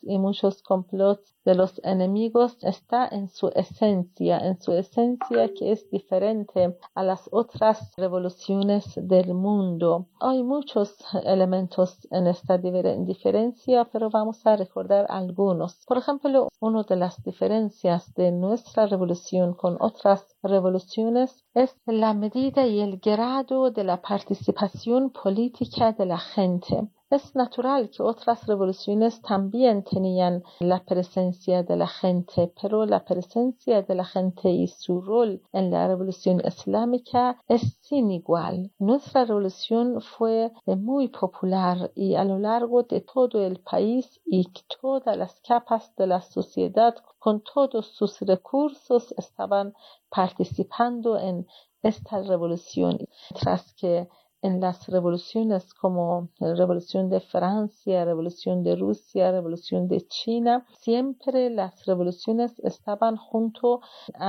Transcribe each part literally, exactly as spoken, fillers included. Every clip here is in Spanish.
y muchos complots de los enemigos está en su esencia, en su esencia que es diferente a las otras revoluciones del mundo. Hay muchos elementos en esta diferencia, pero vamos a recordar algunos. Por ejemplo, una de las diferencias de nuestra revolución con otras revoluciones es la medida y el grado de la participación política de la gente. Es natural que otras revoluciones también tenían la presencia de la gente, pero la presencia de la gente y su rol en la revolución islámica es sin igual. Nuestra revolución fue muy popular y a lo largo de todo el país y todas las capas de la sociedad con todos sus recursos estaban participando en esta revolución, mientras que en las revoluciones como la Revolución de Francia, Revolución de Rusia, Revolución de China, siempre las revoluciones estaban junto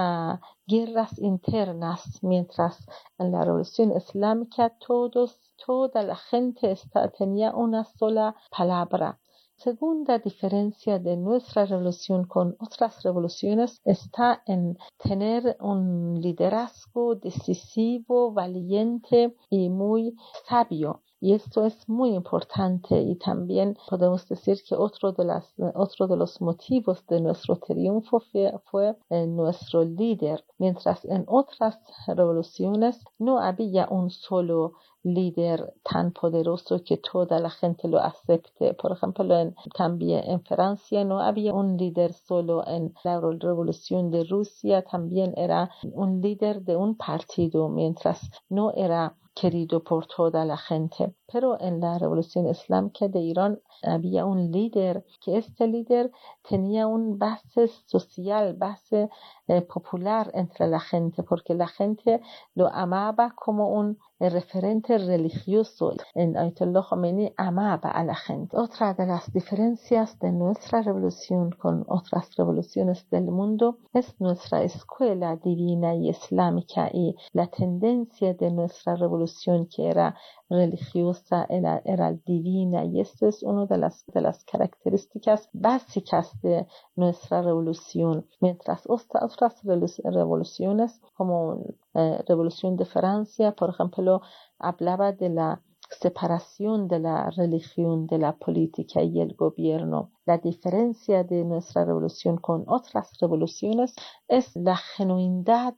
a guerras internas, mientras en la Revolución Islámica todos, toda la gente está, tenía una sola palabra. Segunda diferencia de nuestra revolución con otras revoluciones está en tener un liderazgo decisivo, valiente y muy sabio. Y esto es muy importante y también podemos decir que otro de, las, otro de los motivos de nuestro triunfo fue, fue eh, nuestro líder. Mientras en otras revoluciones no había un solo líder tan poderoso que toda la gente lo acepte. Por ejemplo, en, también en Francia no había un líder solo. En la revolución de Rusia también era un líder de un partido, mientras no era querido por toda la gente. Pero en la revolución islámica de Irán había un líder, que este líder tenía una base social, base eh, popular entre la gente, porque la gente lo amaba como un eh, referente religioso. En Ayatollah Khomeini amaba a la gente. Otra de las diferencias de nuestra revolución con otras revoluciones del mundo es nuestra escuela divina y islámica y la tendencia de nuestra revolución que era religiosa, era, era divina, y esto es una de las, de las características básicas de nuestra revolución. Mientras otras revoluciones, como la eh, Revolución de Francia, por ejemplo, hablaba de la separación de la religión, de la política y el gobierno. La diferencia de nuestra revolución con otras revoluciones es la genuinidad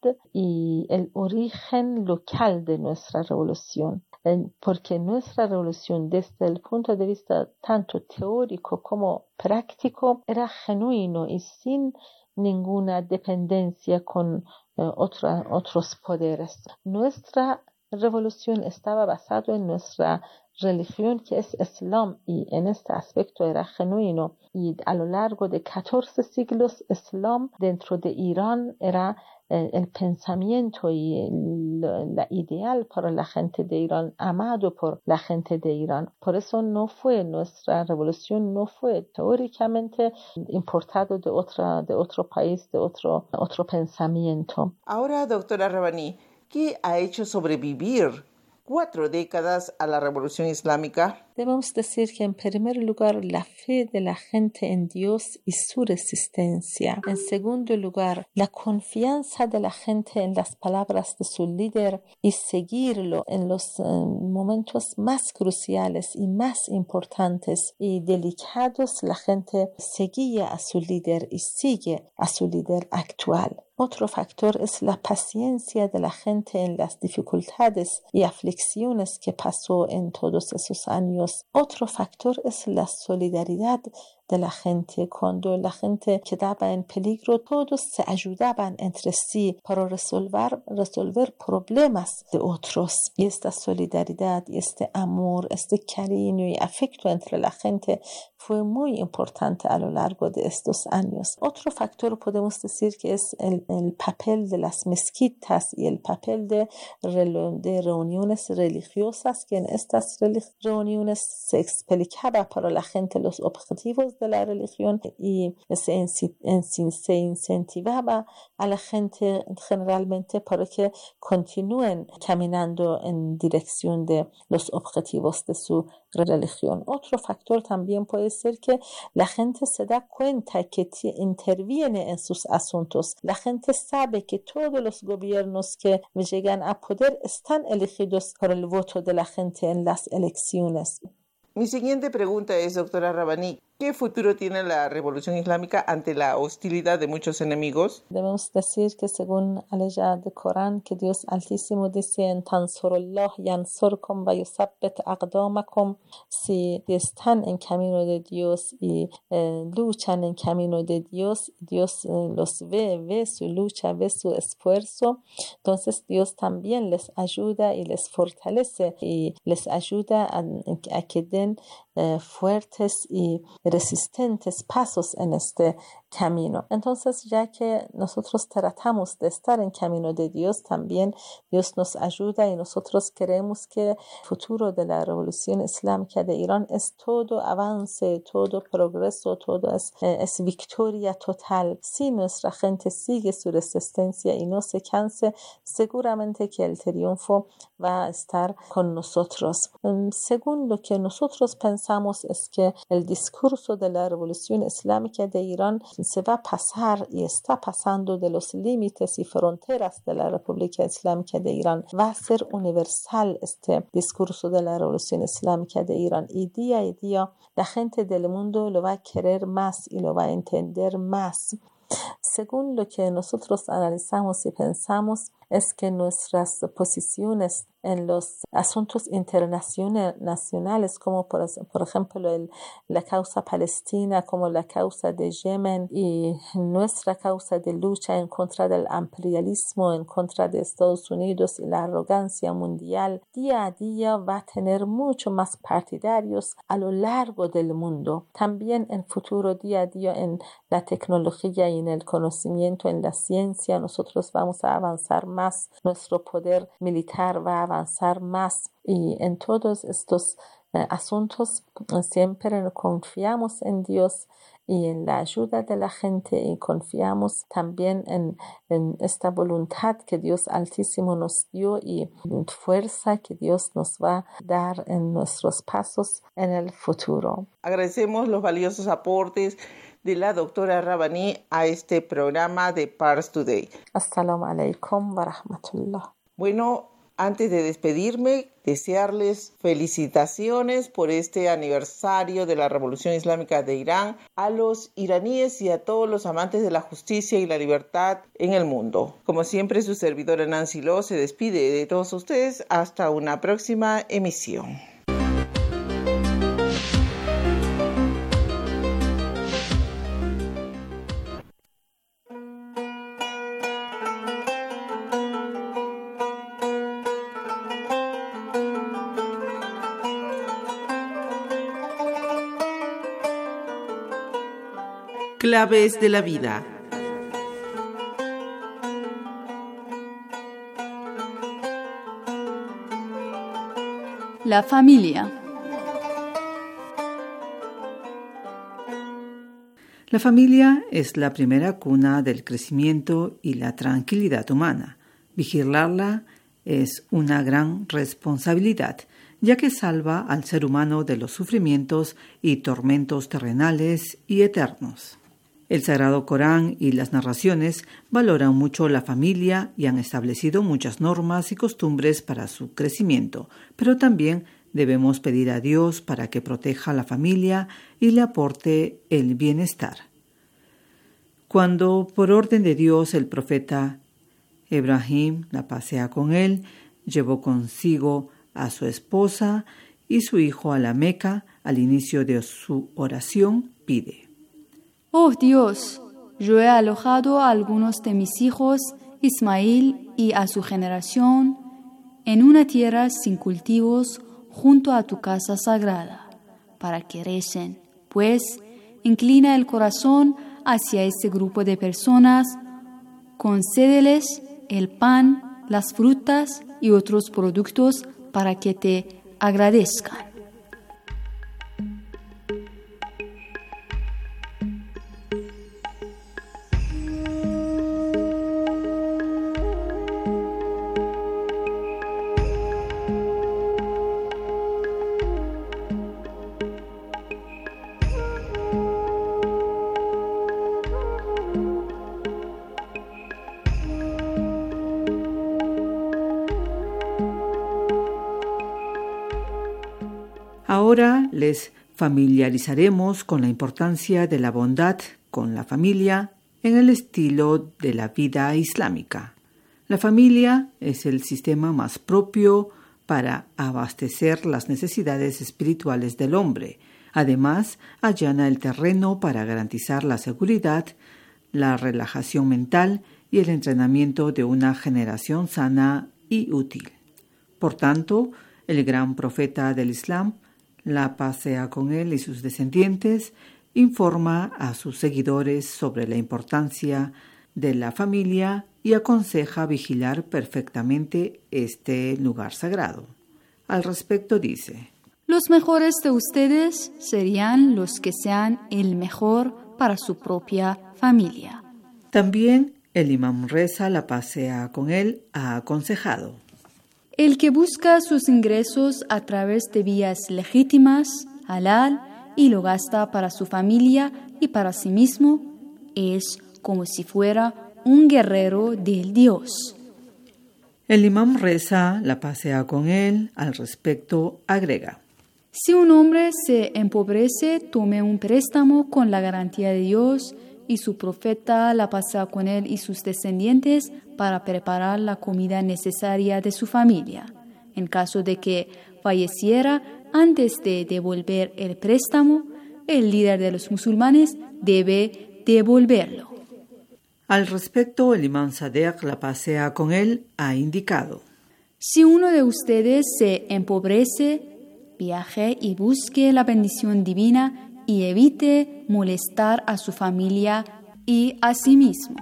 y el origen local de nuestra revolución. Porque nuestra revolución, desde el punto de vista tanto teórico como práctico, era genuino y sin ninguna dependencia con eh, otra, otros poderes. Nuestra revolución estaba basada en nuestra religión, que es Islam, y en este aspecto era genuino. Y a lo largo de catorce siglos, Islam dentro de Irán era eh, el pensamiento y el, la ideal para la gente de Irán, amado por la gente de Irán. Por eso no fue nuestra revolución, no fue teóricamente importado de otra, de otro país, de otro, otro pensamiento. Ahora, doctora Rabbani, ¿qué ha hecho sobrevivir cuatro décadas a la Revolución Islámica? Debemos decir que en primer lugar la fe de la gente en Dios y su resistencia. En segundo lugar, la confianza de la gente en las palabras de su líder y seguirlo en los eh, momentos más cruciales y más importantes y delicados. La gente seguía a su líder y sigue a su líder actual. Otro factor es la paciencia de la gente en las dificultades y aflicciones que pasó en todos esos años. Otro factor es la solidaridad de la gente. Cuando la gente quedaba en peligro, todos se ayudaban entre sí para resolver, resolver problemas de otros. Y esta solidaridad, y este amor, este cariño y afecto entre la gente fue muy importante a lo largo de estos años. Otro factor podemos decir que es el, el papel de las mezquitas y el papel de, de reuniones religiosas, que en estas reuniones se explicaba para la gente los objetivos de la religión y se, se incentivaba a la gente generalmente para que continúen caminando en dirección de los objetivos de su religión. Otro factor también puede ser que la gente se da cuenta que interviene en sus asuntos. La gente sabe que todos los gobiernos que llegan a poder están elegidos por el voto de la gente en las elecciones. Mi siguiente pregunta es, doctora Rabbani, ¿qué futuro tiene la revolución islámica ante la hostilidad de muchos enemigos? Debemos decir que según aleya del Corán, que Dios Altísimo dice en Tansurullah yansurkum wa yusabbit aqdamakum, si están en camino de Dios y eh, luchan en camino de Dios, Dios eh, los ve, ve su lucha, ve su esfuerzo, entonces Dios también les ayuda y les fortalece y les ayuda a, a que den Eh, fuertes y resistentes pasos en este camino. Entonces, ya que nosotros tratamos de estar en camino de Dios, también Dios nos ayuda y nosotros creemos que el futuro de la revolución islámica de Irán es todo avance, todo progreso, todo es, eh, es victoria total. Si nuestra gente sigue su resistencia y no se canse, seguramente que el triunfo va a estar con nosotros. Um, según lo que nosotros pensamos es que el discurso de la revolución islámica de Irán se va a pasar y está pasando de los límites y fronteras de la República Islámica de Irán. Va a ser universal este discurso de la revolución islámica de Irán y día a día la gente del mundo lo va a querer más y lo va a entender más. Según lo que nosotros analizamos y pensamos, es que nuestras posiciones en los asuntos internacionales, como por, por ejemplo el, la causa palestina, como la causa de Yemen y nuestra causa de lucha en contra del imperialismo, en contra de Estados Unidos y la arrogancia mundial, día a día va a tener mucho más partidarios a lo largo del mundo. También en futuro, día a día, en la tecnología y en el conocimiento, en la ciencia, nosotros vamos a avanzar más, nuestro poder militar va a avanzar más y en todos estos eh, asuntos siempre confiamos en Dios y en la ayuda de la gente y confiamos también en, en esta voluntad que Dios Altísimo nos dio y fuerza que Dios nos va a dar en nuestros pasos en el futuro. Agradecemos los valiosos aportes de la doctora Rabbani a este programa de Pars Today. Assalamu alaikum wa rahmatullah. Bueno, antes de despedirme, desearles felicitaciones por este aniversario de la Revolución Islámica de Irán a los iraníes y a todos los amantes de la justicia y la libertad en el mundo. Como siempre, su servidora Nancy Lo se despide de todos ustedes hasta una próxima emisión. Claves de la vida. La familia. La familia es la primera cuna del crecimiento y la tranquilidad humana. Vigilarla es una gran responsabilidad, ya que salva al ser humano de los sufrimientos y tormentos terrenales y eternos. El Sagrado Corán y las narraciones valoran mucho la familia y han establecido muchas normas y costumbres para su crecimiento, pero también debemos pedir a Dios para que proteja a la familia y le aporte el bienestar. Cuando, por orden de Dios, el profeta Ibrahim, la paz sea con él, llevó consigo a su esposa y su hijo a la Meca, al inicio de su oración pide: Oh Dios, yo he alojado a algunos de mis hijos, Ismael y a su generación, en una tierra sin cultivos junto a tu casa sagrada, para que recen, pues inclina el corazón hacia este grupo de personas, concédeles el pan, las frutas y otros productos para que te agradezcan. Ahora les familiarizaremos con la importancia de la bondad con la familia en el estilo de la vida islámica. La familia es el sistema más propio para abastecer las necesidades espirituales del hombre. Además, allana el terreno para garantizar la seguridad, la relajación mental y el entrenamiento de una generación sana y útil. Por tanto, el gran profeta del Islam, la paz sea con él y sus descendientes, informa a sus seguidores sobre la importancia de la familia y aconseja vigilar perfectamente este lugar sagrado. Al respecto dice: los mejores de ustedes serían los que sean el mejor para su propia familia. También el imam Reza, la paz sea con él, ha aconsejado: el que busca sus ingresos a través de vías legítimas, halal, y lo gasta para su familia y para sí mismo, es como si fuera un guerrero del Dios. El imam Reza, la paz sea con él, al respecto agrega: si un hombre se empobrece, tome un préstamo con la garantía de Dios y su profeta, la paz sea con él y sus descendientes, para preparar la comida necesaria de su familia. En caso de que falleciera antes de devolver el préstamo, el líder de los musulmanes debe devolverlo. Al respecto, el imam Sadegh, la paz sea con él, ha indicado: si uno de ustedes se empobrece, viaje y busque la bendición divina y evite molestar a su familia y a sí mismo.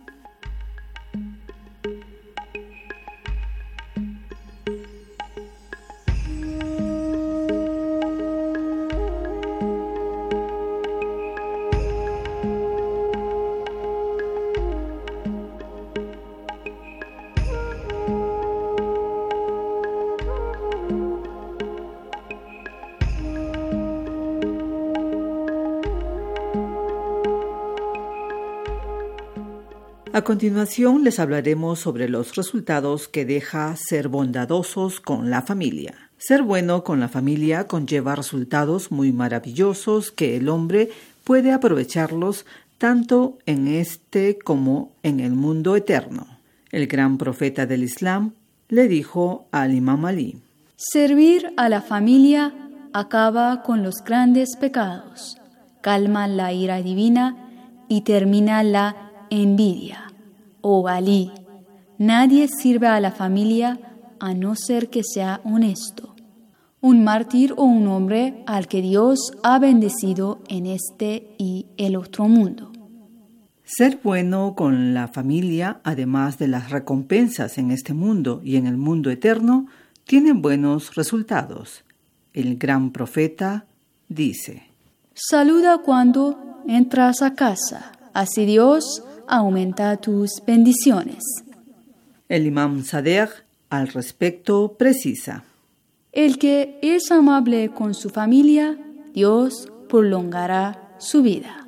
A continuación les hablaremos sobre los resultados que deja ser bondadosos con la familia. Ser bueno con la familia conlleva resultados muy maravillosos que el hombre puede aprovecharlos tanto en este como en el mundo eterno. El gran profeta del Islam le dijo al imam Ali: servir a la familia acaba con los grandes pecados, calma la ira divina y termina la envidia. Oh Ali, nadie sirve a la familia a no ser que sea honesto, un mártir o un hombre al que Dios ha bendecido en este y el otro mundo. Ser bueno con la familia, además de las recompensas en este mundo y en el mundo eterno, tiene buenos resultados. El gran profeta dice: saluda cuando entras a casa, así Dios aumenta tus bendiciones. El imam Sadegh al respecto precisa: el que es amable con su familia, Dios prolongará su vida.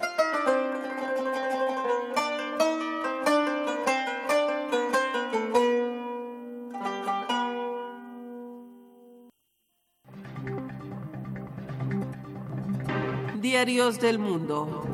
Diarios del Mundo.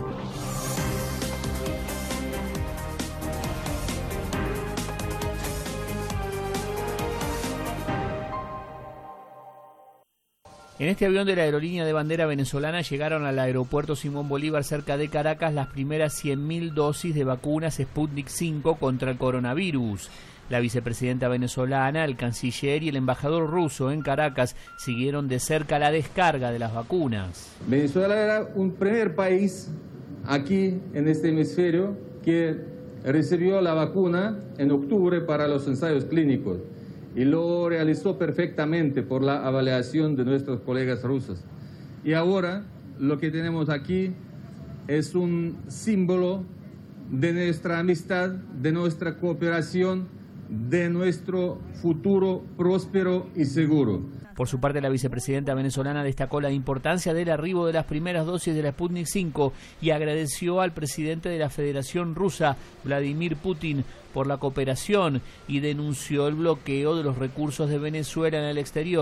En este avión de la aerolínea de bandera venezolana llegaron al aeropuerto Simón Bolívar cerca de Caracas las primeras cien mil dosis de vacunas Sputnik cinco contra el coronavirus. La vicepresidenta venezolana, el canciller y el embajador ruso en Caracas siguieron de cerca la descarga de las vacunas. Venezuela era un primer país aquí en este hemisferio que recibió la vacuna en octubre para los ensayos clínicos. Y lo realizó perfectamente por la avaliación de nuestros colegas rusos. Y ahora lo que tenemos aquí es un símbolo de nuestra amistad, de nuestra cooperación, de nuestro futuro próspero y seguro. Por su parte, la vicepresidenta venezolana destacó la importancia del arribo de las primeras dosis de la Sputnik cinco y agradeció al presidente de la Federación Rusa, Vladimir Putin, por la cooperación y denunció el bloqueo de los recursos de Venezuela en el exterior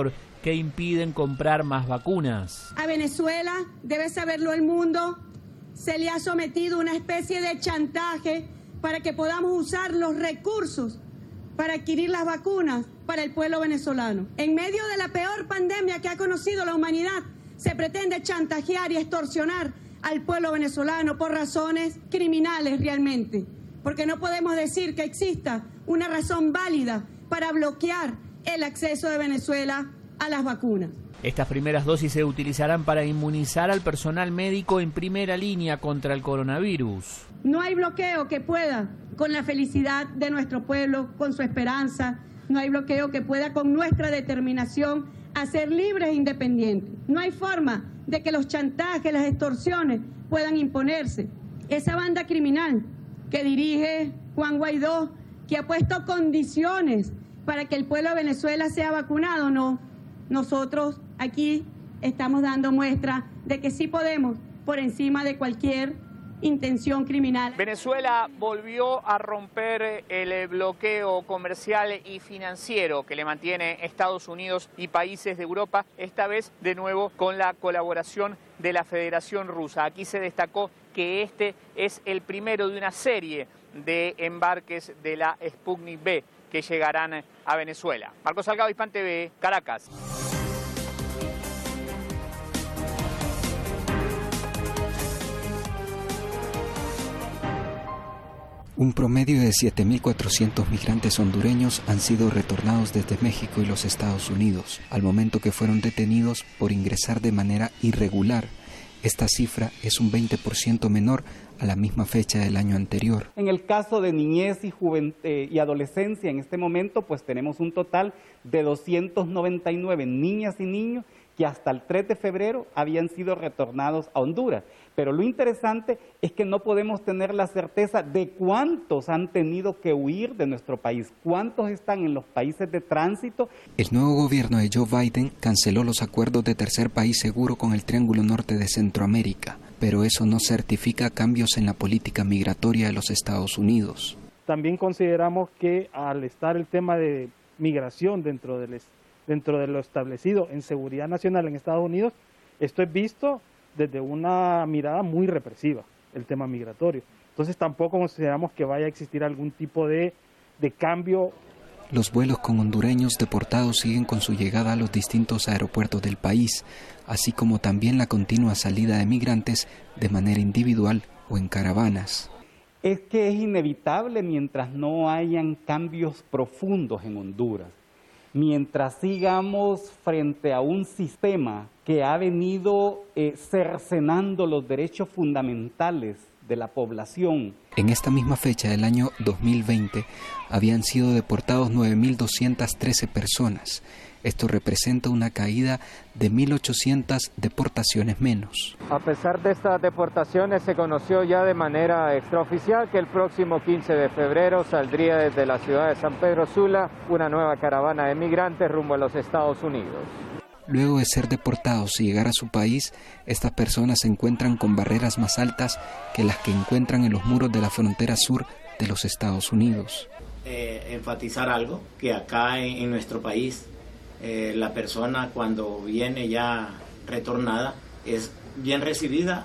que impiden comprar más vacunas. A Venezuela, debe saberlo el mundo, se le ha sometido una especie de chantaje para que podamos usar los recursos para adquirir las vacunas para el pueblo venezolano. En medio de la peor pandemia que ha conocido la humanidad, se pretende chantajear y extorsionar al pueblo venezolano por razones criminales realmente, porque no podemos decir que exista una razón válida para bloquear el acceso de Venezuela a las vacunas. Estas primeras dosis se utilizarán para inmunizar al personal médico en primera línea contra el coronavirus. No hay bloqueo que pueda con la felicidad de nuestro pueblo, con su esperanza. No hay bloqueo que pueda con nuestra determinación a ser libres e independientes. No hay forma de que los chantajes, las extorsiones puedan imponerse. Esa banda criminal que dirige Juan Guaidó, que ha puesto condiciones para que el pueblo de Venezuela sea vacunado, no. Nosotros aquí estamos dando muestra de que sí podemos, por encima de cualquier intención criminal. Venezuela volvió a romper el bloqueo comercial y financiero que le mantiene Estados Unidos y países de Europa, esta vez de nuevo con la colaboración de la Federación Rusa. Aquí se destacó que este es el primero de una serie de embarques de la Sputnik V que llegarán a Venezuela. Marcos Salgado, Hispan T V, Caracas. Un promedio de siete mil cuatrocientos migrantes hondureños han sido retornados desde México y los Estados Unidos, al momento que fueron detenidos por ingresar de manera irregular. Esta cifra es un veinte por ciento menor a la misma fecha del año anterior. En el caso de niñez y, juvent- eh, y adolescencia, en este momento, pues tenemos un total de doscientos noventa y nueve niñas y niños que hasta el tres de febrero habían sido retornados a Honduras. Pero lo interesante es que no podemos tener la certeza de cuántos han tenido que huir de nuestro país, cuántos están en los países de tránsito. El nuevo gobierno de Joe Biden canceló los acuerdos de tercer país seguro con el Triángulo Norte de Centroamérica, pero eso no certifica cambios en la política migratoria de los Estados Unidos. También consideramos que al estar el tema de migración dentro del dentro de lo establecido en seguridad nacional en Estados Unidos, esto es visto desde una mirada muy represiva, el tema migratorio. Entonces tampoco consideramos que vaya a existir algún tipo de, de cambio. Los vuelos con hondureños deportados siguen con su llegada a los distintos aeropuertos del país, así como también la continua salida de migrantes de manera individual o en caravanas. Es que es inevitable mientras no hayan cambios profundos en Honduras. Mientras sigamos frente a un sistema que ha venido eh, cercenando los derechos fundamentales de la población. En esta misma fecha del año dos mil veinte habían sido deportados nueve mil doscientas trece personas. Esto representa una caída de mil ochocientas deportaciones menos. A pesar de estas deportaciones, se conoció ya de manera extraoficial que el próximo quince de febrero saldría desde la ciudad de San Pedro Sula una nueva caravana de migrantes rumbo a los Estados Unidos. Luego de ser deportados y llegar a su país, estas personas se encuentran con barreras más altas que las que encuentran en los muros de la frontera sur de los Estados Unidos. Eh, enfatizar algo, que acá en, en nuestro país, eh, la persona cuando viene ya retornada es bien recibida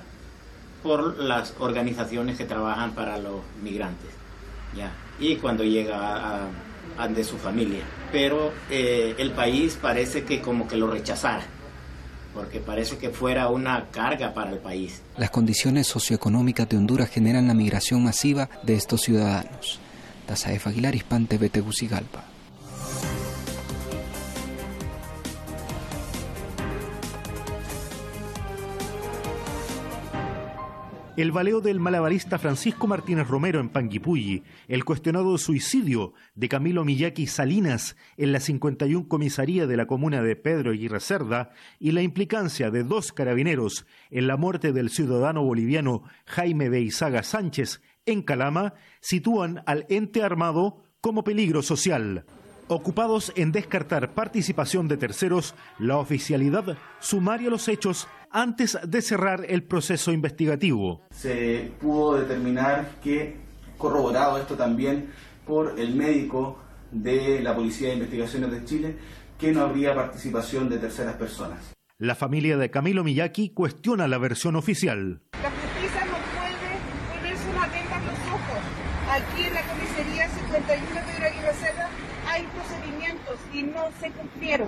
por las organizaciones que trabajan para los migrantes, ya, y cuando llega a, a, a de su familia. Pero eh, el país parece que como que lo rechazara, porque parece que fuera una carga para el país. Las condiciones socioeconómicas de Honduras generan la migración masiva de estos ciudadanos. Tazaef Aguilar, Hispan T V, Tegucigalpa. El baleo del malabarista Francisco Martínez Romero en Panguipulli, el cuestionado suicidio de Camilo Miyaki Salinas en la cincuenta y una comisaría de la comuna de Pedro Aguirre Cerda y la implicancia de dos carabineros en la muerte del ciudadano boliviano Jaime Beizaga Sánchez en Calama sitúan al ente armado como peligro social. Ocupados en descartar participación de terceros, la oficialidad sumaria los hechos antes de cerrar el proceso investigativo. Se pudo determinar que, corroborado esto también por el médico de la Policía de Investigaciones de Chile, que no habría participación de terceras personas. La familia de Camilo Miyaki cuestiona la versión oficial. La justicia no puede ponerse una venda en los ojos. Aquí en la comisaría cincuenta y uno de Pedro Aguirre Cerda hay procedimientos y no se cumplieron.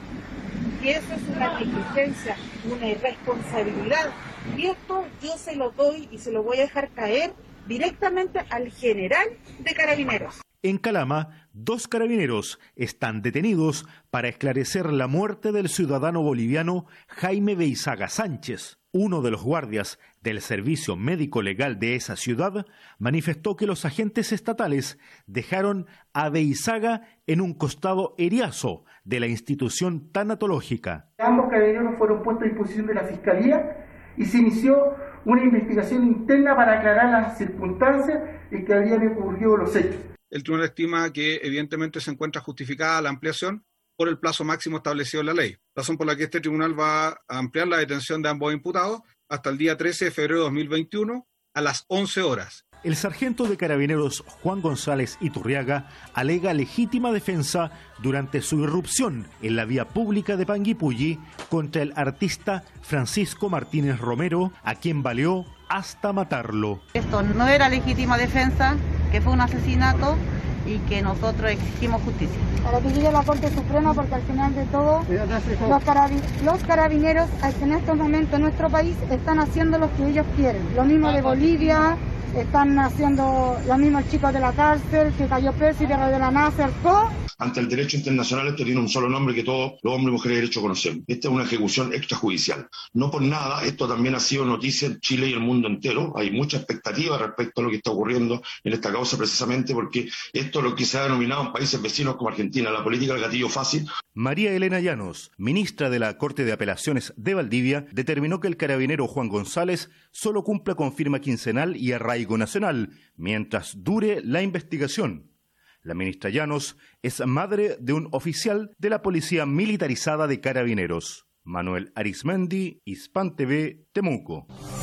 Y eso es una negligencia, una irresponsabilidad. Y esto yo se lo doy y se lo voy a dejar caer directamente al general de Carabineros. En Calama, dos carabineros están detenidos para esclarecer la muerte del ciudadano boliviano Jaime Beizaga Sánchez. Uno de los guardias del Servicio Médico Legal de esa ciudad manifestó que los agentes estatales dejaron a Beizaga en un costado eriazo de la institución tanatológica. Ambos carabineros fueron puestos a disposición de la Fiscalía y se inició una investigación interna para aclarar las circunstancias en que habían ocurrido los hechos. El tribunal estima que evidentemente se encuentra justificada la ampliación por el plazo máximo establecido en la ley, razón por la que este tribunal va a ampliar la detención de ambos imputados hasta el día trece de febrero de dos mil veintiuno a las once horas. El sargento de carabineros Juan González Iturriaga alega legítima defensa durante su irrupción en la vía pública de Panguipulli contra el artista Francisco Martínez Romero, a quien valió hasta matarlo. Esto no era legítima defensa, que fue un asesinato y que nosotros exigimos justicia. Para que llegue la Corte Suprema, porque al final de todo los, carabi los carabineros en estos momentos en nuestro país están haciendo lo que ellos quieren. Lo mismo de Bolivia, están haciendo lo mismo el chico de la cárcel que cayó preso y de la NASA, todo. Ante el derecho internacional esto tiene un solo nombre que todos los hombres y mujeres de derecho conocemos. Esta es una ejecución extrajudicial. No por nada, esto también ha sido noticia en Chile y el mundo entero. Hay mucha expectativa respecto a lo que está ocurriendo en esta causa, precisamente porque esto es lo que se ha denominado en países vecinos como Argentina, la política del gatillo fácil. María Elena Llanos, ministra de la Corte de Apelaciones de Valdivia, determinó que el carabinero Juan González solo cumple con firma quincenal y arraigo nacional, mientras dure la investigación. La ministra Llanos es madre de un oficial de la Policía Militarizada de Carabineros. Manuel Arismendi, Hispan T V, Temuco.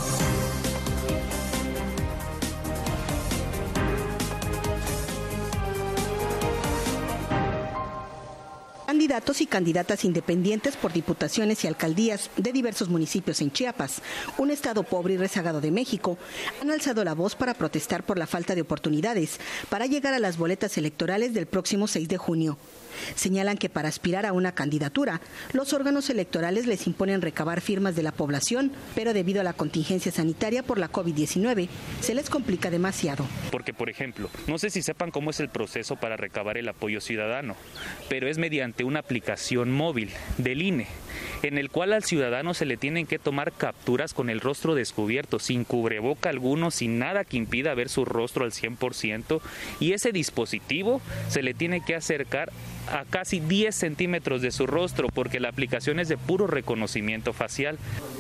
Candidatos y candidatas independientes por diputaciones y alcaldías de diversos municipios en Chiapas, un estado pobre y rezagado de México, han alzado la voz para protestar por la falta de oportunidades para llegar a las boletas electorales del próximo seis de junio. Señalan que para aspirar a una candidatura, los órganos electorales les imponen recabar firmas de la población, pero debido a la contingencia sanitaria por la COVID diecinueve, se les complica demasiado. Porque, por ejemplo, no sé si sepan cómo es el proceso para recabar el apoyo ciudadano, pero es mediante una aplicación móvil del I N E, en el cual al ciudadano se le tienen que tomar capturas con el rostro descubierto, sin cubreboca alguno, sin nada que impida ver su rostro al cien por ciento, y ese dispositivo se le tiene que acercar a casi diez centímetros de su rostro, porque la aplicación es de puro reconocimiento facial.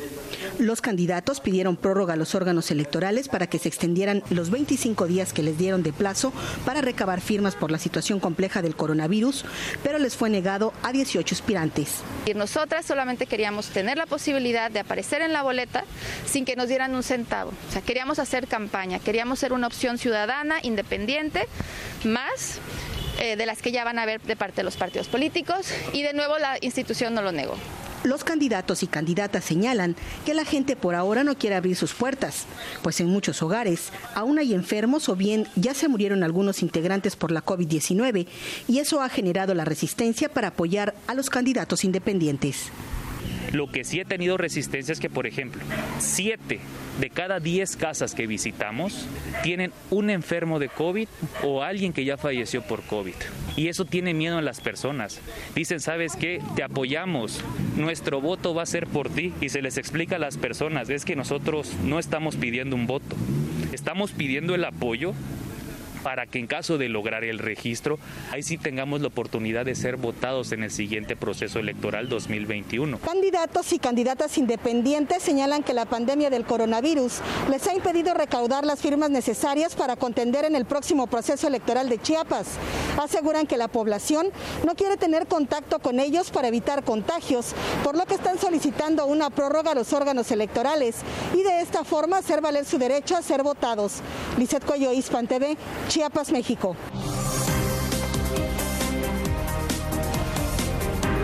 Los candidatos pidieron prórroga a los órganos electorales para que se extendieran los veinticinco días que les dieron de plazo para recabar firmas por la situación compleja del coronavirus, pero les fue negado a dieciocho aspirantes. Y nosotras solamente queríamos tener la posibilidad de aparecer en la boleta sin que nos dieran un centavo. O sea, queríamos hacer campaña, queríamos ser una opción ciudadana, independiente, más eh, de las que ya van a haber de parte de los partidos políticos, y de nuevo la institución no lo negó. Los candidatos y candidatas señalan que la gente por ahora no quiere abrir sus puertas, pues en muchos hogares aún hay enfermos o bien ya se murieron algunos integrantes por la COVID diecinueve, y eso ha generado la resistencia para apoyar a los candidatos independientes. Lo que sí he tenido resistencia es que, por ejemplo, siete de cada diez casas que visitamos tienen un enfermo de COVID o alguien que ya falleció por COVID. Y eso tiene miedo en las personas. Dicen, ¿sabes qué? Te apoyamos, nuestro voto va a ser por ti. Y se les explica a las personas, es que nosotros no estamos pidiendo un voto, estamos pidiendo el apoyo para que en caso de lograr el registro, ahí sí tengamos la oportunidad de ser votados en el siguiente proceso electoral dos mil veintiuno. Candidatos y candidatas independientes señalan que la pandemia del coronavirus les ha impedido recaudar las firmas necesarias para contender en el próximo proceso electoral de Chiapas. Aseguran que la población no quiere tener contacto con ellos para evitar contagios, por lo que están solicitando una prórroga a los órganos electorales y de esta forma hacer valer su derecho a ser votados. Lizeth Cuello, Hispan T V, Chiapas, México.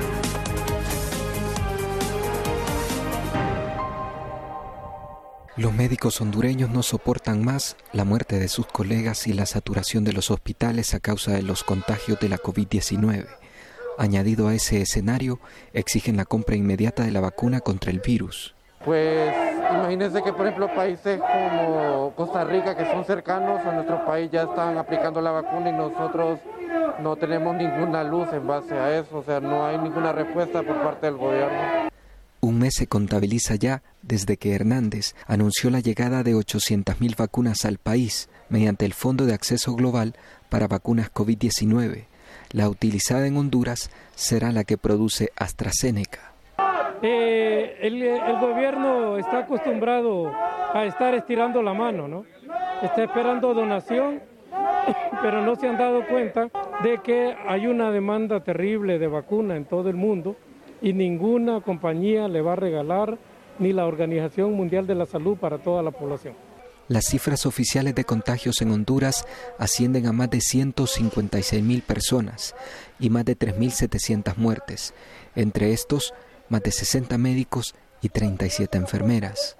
Los médicos hondureños no soportan más la muerte de sus colegas y la saturación de los hospitales a causa de los contagios de la COVID diecinueve. Añadido a ese escenario, exigen la compra inmediata de la vacuna contra el virus. Pues imagínense que, por ejemplo, países como Costa Rica, que son cercanos a nuestro país, ya están aplicando la vacuna y nosotros no tenemos ninguna luz en base a eso, o sea, no hay ninguna respuesta por parte del gobierno. Un mes se contabiliza ya desde que Hernández anunció la llegada de ochocientas mil vacunas al país mediante el Fondo de Acceso Global para Vacunas COVID diecinueve. La utilizada en Honduras será la que produce AstraZeneca. Eh, el, el gobierno está acostumbrado a estar estirando la mano, ¿no? Está esperando donación, pero no se han dado cuenta de que hay una demanda terrible de vacuna en todo el mundo y ninguna compañía le va a regalar, ni la Organización Mundial de la Salud, para toda la población. Las cifras oficiales de contagios en Honduras ascienden a más de ciento cincuenta y seis mil personas y más de tres mil setecientas muertes. Entre estos, más de sesenta médicos y treinta y siete enfermeras.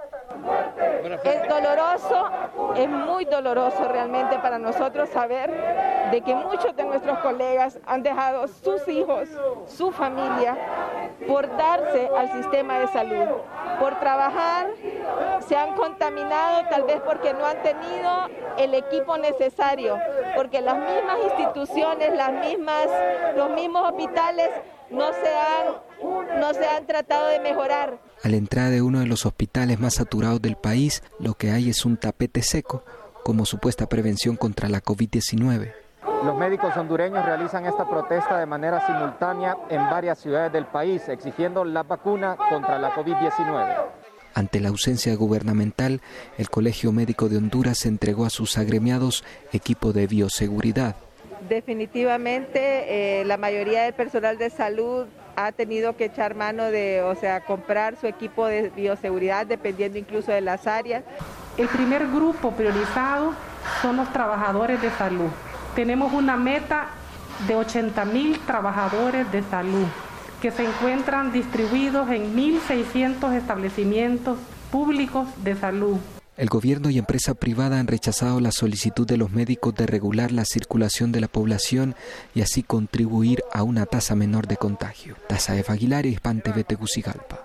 Es doloroso, es muy doloroso realmente para nosotros saber de que muchos de nuestros colegas han dejado sus hijos, su familia, por darse al sistema de salud, por trabajar, se han contaminado tal vez porque no han tenido el equipo necesario, porque las mismas instituciones, las mismas, los mismos hospitales no se han, no se han tratado de mejorar. A la entrada de uno de los hospitales más saturados del país, lo que hay es un tapete seco como supuesta prevención contra la COVID diecinueve. Los médicos hondureños realizan esta protesta de manera simultánea en varias ciudades del país, exigiendo la vacuna contra la COVID diecinueve. Ante la ausencia gubernamental, el Colegio Médico de Honduras entregó a sus agremiados equipo de bioseguridad. Definitivamente eh, la mayoría del personal de salud ha tenido que echar mano de, o sea, comprar su equipo de bioseguridad dependiendo incluso de las áreas. El primer grupo priorizado son los trabajadores de salud. Tenemos una meta de ochenta mil trabajadores de salud que se encuentran distribuidos en mil seiscientos establecimientos públicos de salud. El gobierno y empresa privada han rechazado la solicitud de los médicos de regular la circulación de la población y así contribuir a una tasa menor de contagio. Tazaef Aguilar, Hispan T V, Tegucigalpa.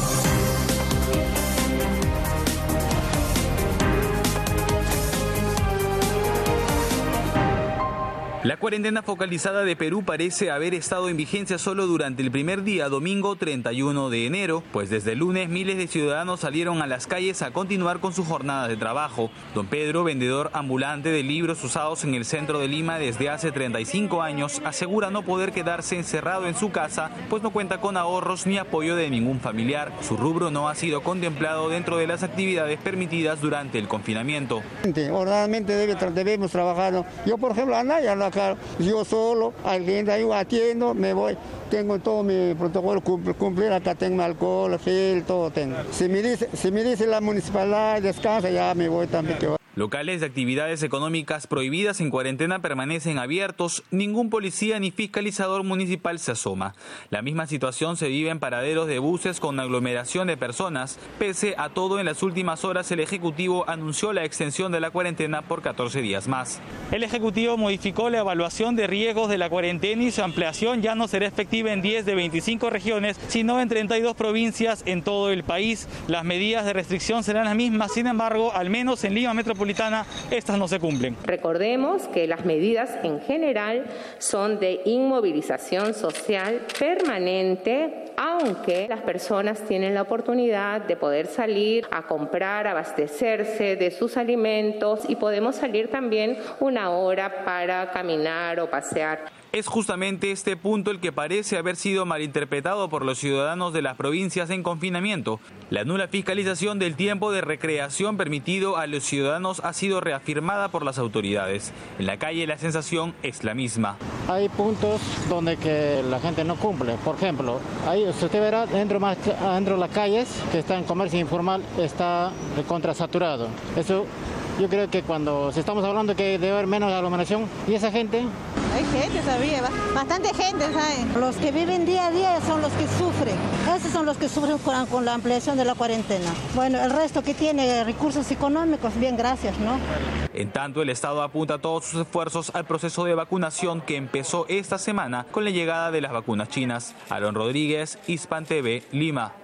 La cuarentena focalizada de Perú parece haber estado en vigencia solo durante el primer día, domingo treinta y uno de enero, pues desde el lunes miles de ciudadanos salieron a las calles a continuar con sus jornadas de trabajo. Don Pedro, vendedor ambulante de libros usados en el centro de Lima desde hace treinta y cinco años, asegura no poder quedarse encerrado en su casa, pues no cuenta con ahorros ni apoyo de ningún familiar. Su rubro no ha sido contemplado dentro de las actividades permitidas durante el confinamiento. Ordenadamente debe, debemos trabajar, ¿no? Yo, por ejemplo, a nadie acá, yo solo, alguien de ahí atiendo, me voy, tengo todo mi protocolo, cumplir, acá tengo alcohol, gel, todo tengo. Si me dice, si me dice la municipalidad descansa, ya me voy también. Que Locales de actividades económicas prohibidas en cuarentena permanecen abiertos, ningún policía ni fiscalizador municipal se asoma. La misma situación se vive en paraderos de buses con aglomeración de personas. Pese a todo, en las últimas horas el Ejecutivo anunció la extensión de la cuarentena por catorce días más. El Ejecutivo modificó la evaluación de riesgos de la cuarentena y su ampliación ya no será efectiva en diez de veinticinco regiones, sino en treinta y dos provincias en todo el país. Las medidas de restricción serán las mismas, sin embargo, al menos en Lima Metropolitana, estas no se cumplen. Recordemos que las medidas en general son de inmovilización social permanente, aunque las personas tienen la oportunidad de poder salir a comprar, abastecerse de sus alimentos y podemos salir también una hora para caminar o pasear. Es justamente este punto el que parece haber sido malinterpretado por los ciudadanos de las provincias en confinamiento. La nula fiscalización del tiempo de recreación permitido a los ciudadanos ha sido reafirmada por las autoridades. En la calle la sensación es la misma. Hay puntos donde que la gente no cumple. Por ejemplo, ahí usted verá dentro, más, dentro de las calles que está en comercio informal está contrasaturado. Eso yo creo que cuando estamos hablando que debe haber menos aglomeración y esa gente hay gente todavía, bastante gente, ¿sabes? Los que viven día a día son los que sufren. Esos son los que sufren con, con la ampliación de la cuarentena. Bueno, el resto que tiene recursos económicos, bien, gracias, ¿no? En tanto, el Estado apunta todos sus esfuerzos al proceso de vacunación que empezó esta semana con la llegada de las vacunas chinas. Aaron Rodríguez, Hispan T V, Lima.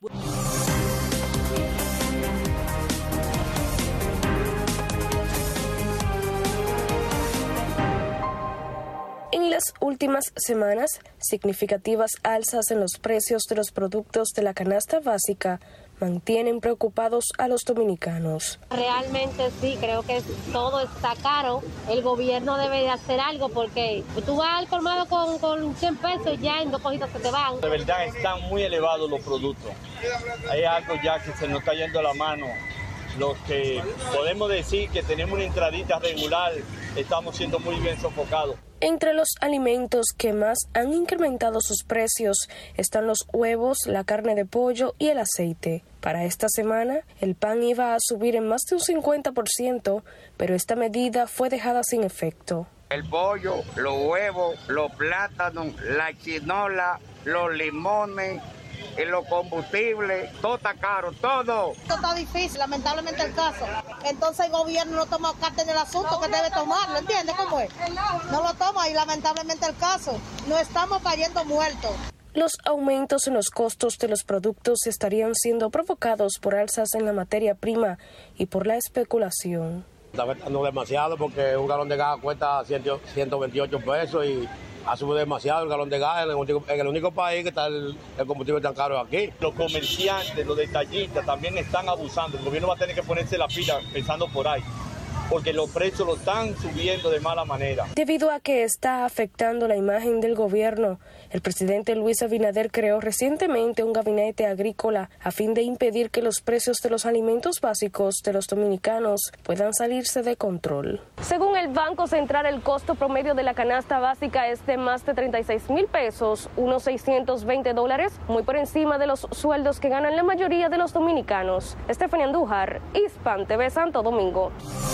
En las últimas semanas, significativas alzas en los precios de los productos de la canasta básica mantienen preocupados a los dominicanos. Realmente sí, creo que todo está caro. El gobierno debe de hacer algo porque tú vas al colmado con, con cien pesos y ya en dos cositas se te van. De verdad están muy elevados los productos. Hay algo ya que se nos está yendo a la mano. Los que podemos decir que tenemos una entradita regular, estamos siendo muy bien sofocados. Entre los alimentos que más han incrementado sus precios están los huevos, la carne de pollo y el aceite. Para esta semana, el pan iba a subir en más de un cincuenta por ciento, pero esta medida fue dejada sin efecto. El pollo, los huevos, los plátanos, la chinola, los limones, y los combustibles, todo está caro, todo. Esto está difícil, lamentablemente el caso. Entonces el gobierno no toma carta en el asunto que debe tomarlo, ¿entiendes cómo es? No lo toma y lamentablemente el caso. No estamos pariendo muertos. Los aumentos en los costos de los productos estarían siendo provocados por alzas en la materia prima y por la especulación. Está afectando demasiado porque un galón de gas cuesta ciento veintiocho pesos y ha subido demasiado el galón de gas en el único, en el único país que está el, el combustible tan caro aquí. Los comerciantes, los detallistas también están abusando. El gobierno va a tener que ponerse la pila pensando por ahí, porque los precios lo están subiendo de mala manera. Debido a que está afectando la imagen del gobierno, el presidente Luis Abinader creó recientemente un gabinete agrícola a fin de impedir que los precios de los alimentos básicos de los dominicanos puedan salirse de control. Según el Banco Central, el costo promedio de la canasta básica es de más de treinta y seis mil pesos, unos seiscientos veinte dólares, muy por encima de los sueldos que ganan la mayoría de los dominicanos. Estefanía Andújar, Hispan T V, Santo Domingo.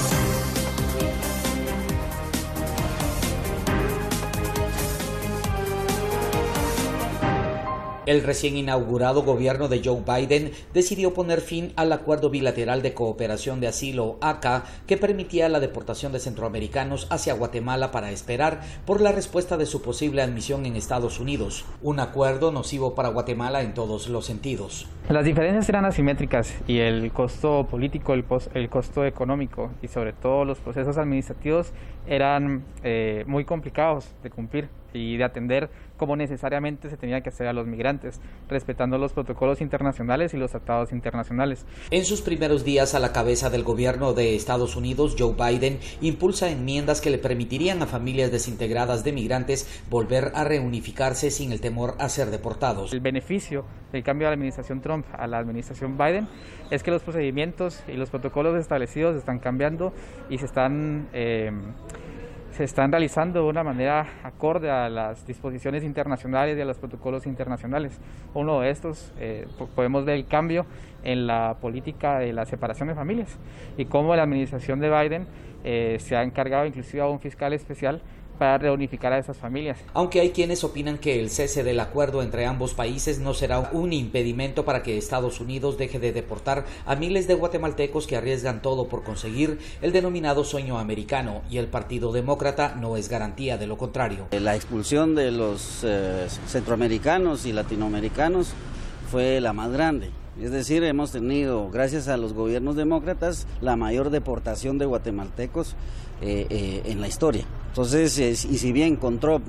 El recién inaugurado gobierno de Joe Biden decidió poner fin al acuerdo bilateral de cooperación de asilo A C A que permitía la deportación de centroamericanos hacia Guatemala para esperar por la respuesta de su posible admisión en Estados Unidos. Un acuerdo nocivo para Guatemala en todos los sentidos. Las diferencias eran asimétricas y el costo político, el, el costo económico y sobre todo los procesos administrativos eran eh, muy complicados de cumplir y de atender como necesariamente se tenía que hacer a los migrantes, respetando los protocolos internacionales y los tratados internacionales. En sus primeros días a la cabeza del gobierno de Estados Unidos, Joe Biden impulsa enmiendas que le permitirían a familias desintegradas de migrantes volver a reunificarse sin el temor a ser deportados. El beneficio del cambio de la administración Trump a la administración Biden es que los procedimientos y los protocolos establecidos están cambiando y se están... Eh, se están realizando de una manera acorde a las disposiciones internacionales y a los protocolos internacionales. Uno de estos, eh, podemos ver el cambio en la política de la separación de familias y cómo la administración de Biden eh, se ha encargado inclusive a un fiscal especial para reunificar a esas familias. Aunque hay quienes opinan que el cese del acuerdo entre ambos países no será un impedimento para que Estados Unidos deje de deportar a miles de guatemaltecos que arriesgan todo por conseguir el denominado sueño americano, y el Partido Demócrata no es garantía de lo contrario. La expulsión de los eh, centroamericanos y latinoamericanos fue la más grande. Es decir, hemos tenido, gracias a los gobiernos demócratas, la mayor deportación de guatemaltecos eh, eh, en la historia. Entonces, eh, y si bien con Trump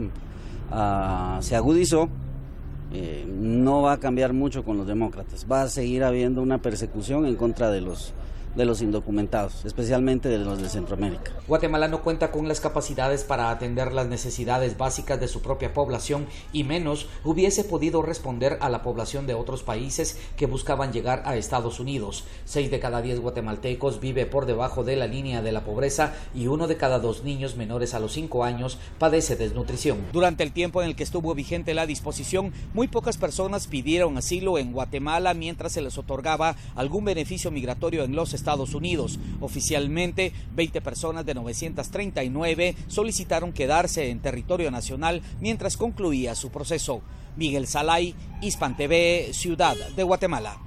uh, se agudizó, eh, no va a cambiar mucho con los demócratas. Va a seguir habiendo una persecución en contra de los de los indocumentados, especialmente de los de Centroamérica. Guatemala no cuenta con las capacidades para atender las necesidades básicas de su propia población y menos hubiese podido responder a la población de otros países que buscaban llegar a Estados Unidos. Seis de cada diez guatemaltecos vive por debajo de la línea de la pobreza y uno de cada dos niños menores a los cinco años padece desnutrición. Durante el tiempo en el que estuvo vigente la disposición, muy pocas personas pidieron asilo en Guatemala mientras se les otorgaba algún beneficio migratorio en los Estados Estados Unidos. Oficialmente, veinte personas de novecientas treinta y nueve solicitaron quedarse en territorio nacional mientras concluía su proceso. Miguel Salay, Hispan T V, Ciudad de Guatemala.